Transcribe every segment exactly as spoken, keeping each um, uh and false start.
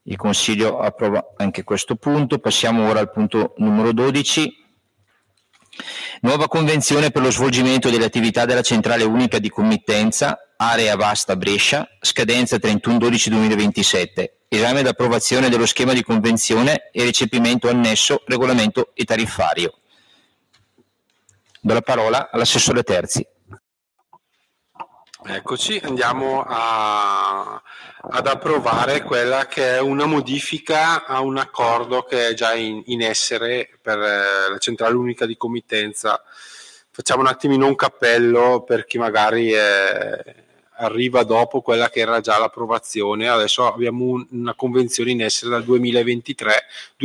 Il Consiglio approva anche questo punto. Passiamo ora al punto numero dodici. Nuova convenzione per lo svolgimento delle attività della centrale unica di committenza, area vasta Brescia, scadenza trentuno dodici duemilaventisette, esame ed approvazione dello schema di convenzione e recepimento annesso, regolamento e tariffario. Do la parola all'assessore Terzi. Eccoci, andiamo a, ad approvare quella che è una modifica a un accordo che è già in, in essere per eh, la centrale unica di committenza. Facciamo un attimino un cappello per chi magari eh, arriva dopo quella che era già l'approvazione. Adesso abbiamo un, una convenzione in essere dal duemilaventitré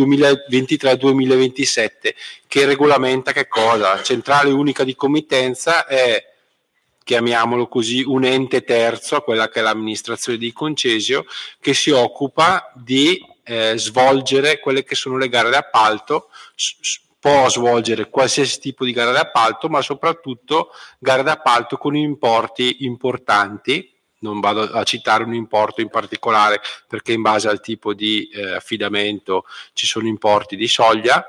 duemilaventisette che regolamenta che cosa? Centrale unica di committenza è, chiamiamolo così, un ente terzo a quella che è l'amministrazione di Concesio, che si occupa di eh, svolgere quelle che sono le gare d'appalto, s- può svolgere qualsiasi tipo di gara d'appalto, ma soprattutto gare d'appalto con importi importanti. Non vado a citare un importo in particolare perché in base al tipo di eh, affidamento ci sono importi di soglia.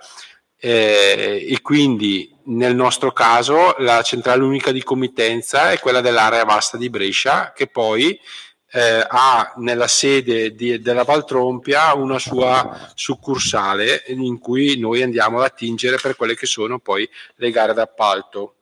Eh, e quindi nel nostro caso la centrale unica di committenza è quella dell'area vasta di Brescia, che poi eh, ha nella sede di, della Valtrompia una sua succursale in cui noi andiamo ad attingere per quelle che sono poi le gare d'appalto.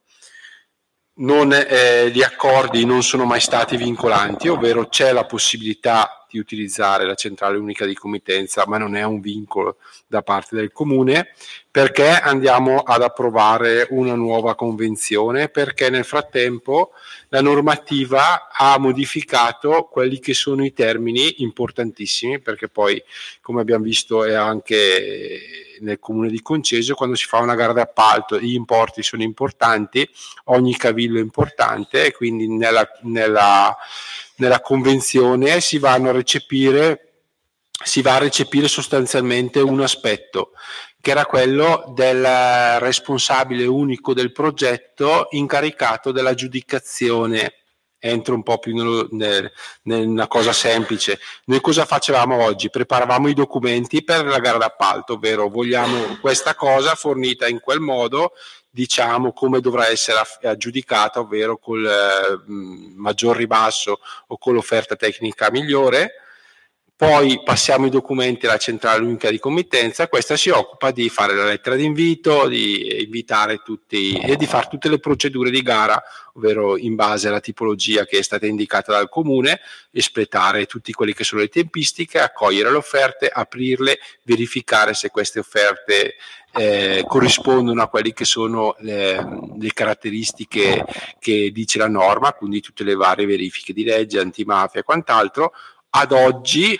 Non, eh, gli accordi non sono mai stati vincolanti, ovvero c'è la possibilità di utilizzare la centrale unica di committenza, ma non è un vincolo da parte del comune. Perché andiamo ad approvare una nuova convenzione? Perché nel frattempo la normativa ha modificato quelli che sono i termini importantissimi, perché poi, come abbiamo visto, è anche nel comune di Concesio, quando si fa una gara d'appalto gli importi sono importanti, ogni cavillo è importante, e quindi nella, nella, nella convenzione si vanno a recepire si va a recepire sostanzialmente un aspetto, che era quello del responsabile unico del progetto incaricato dell'aggiudicazione. Entro un po' più nel, nel, una cosa semplice. Noi cosa facevamo oggi? Preparavamo i documenti per la gara d'appalto, ovvero vogliamo questa cosa fornita in quel modo, diciamo come dovrà essere aggiudicata, ovvero col eh, maggior ribasso o con l'offerta tecnica migliore. Poi passiamo i documenti alla centrale unica di committenza, questa si occupa di fare la lettera di invito, di invitare tutti e di fare tutte le procedure di gara, ovvero in base alla tipologia che è stata indicata dal comune, espletare tutti quelli che sono le tempistiche, accogliere le offerte, aprirle, verificare se queste offerte eh, corrispondono a quelle che sono le, le caratteristiche che dice la norma, quindi tutte le varie verifiche di legge, antimafia e quant'altro. Ad oggi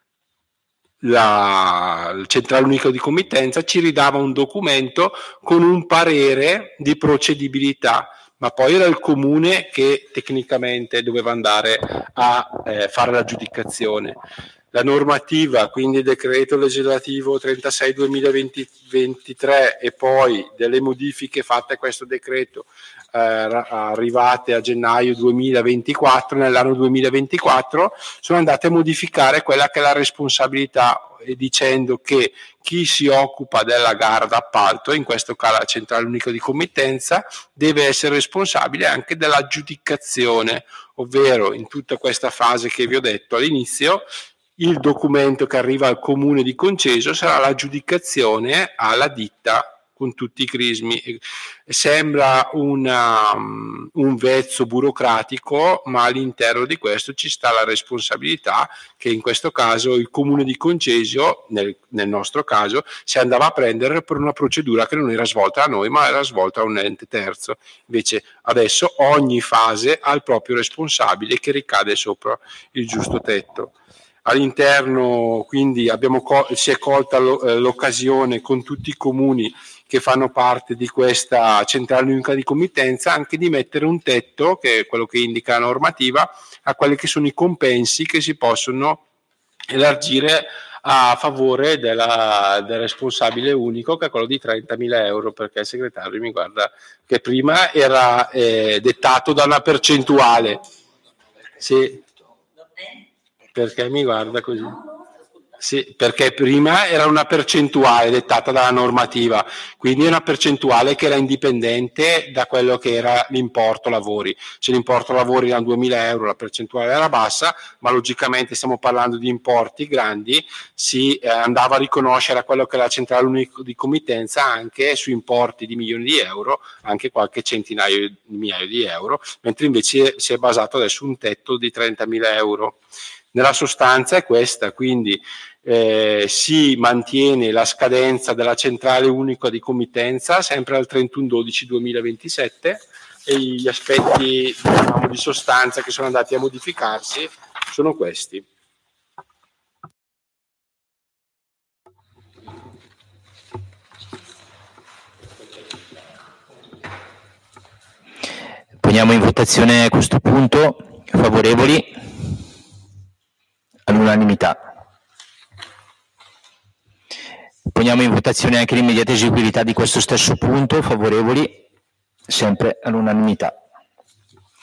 la centrale unica di committenza ci ridava un documento con un parere di procedibilità, ma poi era il comune che tecnicamente doveva andare a eh, fare l'aggiudicazione. La normativa, quindi il decreto legislativo trentasei duemilaventitré e poi delle modifiche fatte a questo decreto eh, arrivate a gennaio duemilaventiquattro, nell'anno duemilaventiquattro, sono andate a modificare quella che è la responsabilità, dicendo che chi si occupa della gara d'appalto, in questo caso la centrale unica di committenza, deve essere responsabile anche dell'aggiudicazione, ovvero in tutta questa fase che vi ho detto all'inizio, il documento che arriva al comune di Concesio sarà l'aggiudicazione alla ditta con tutti i crismi. Sembra una, un vezzo burocratico, ma all'interno di questo ci sta la responsabilità che in questo caso il comune di Concesio, nel, nel nostro caso, si andava a prendere per una procedura che non era svolta da noi ma era svolta da un ente terzo. Invece adesso ogni fase ha il proprio responsabile che ricade sopra il giusto tetto. All'interno quindi abbiamo col- si è colta lo- eh, l'occasione con tutti i comuni che fanno parte di questa centrale unica di committenza anche di mettere un tetto, che è quello che indica la normativa, a quelli che sono i compensi che si possono elargire a favore della, del responsabile unico, che è quello di trentamila euro, perché il segretario mi guarda che prima era eh, dettato da una percentuale. Sì. Perché mi guarda così? Sì, perché prima era una percentuale dettata dalla normativa, quindi è una percentuale che era indipendente da quello che era l'importo lavori. Se l'importo lavori era duemila euro, la percentuale era bassa, ma logicamente stiamo parlando di importi grandi, si eh, andava a riconoscere a quello che è la centrale unica di committenza anche su importi di milioni di euro, anche qualche centinaio di migliaia di euro, mentre invece si è basato adesso un tetto di trentamila euro. Nella sostanza è questa, quindi eh, si mantiene la scadenza della centrale unica di committenza sempre al trentuno dodici duemilaventisette e gli aspetti, diciamo, di sostanza che sono andati a modificarsi sono questi. Poniamo in votazione a questo punto. Favorevoli? All'unanimità. Poniamo in votazione anche l'immediata eseguibilità di questo stesso punto. Favorevoli? Sempre all'unanimità.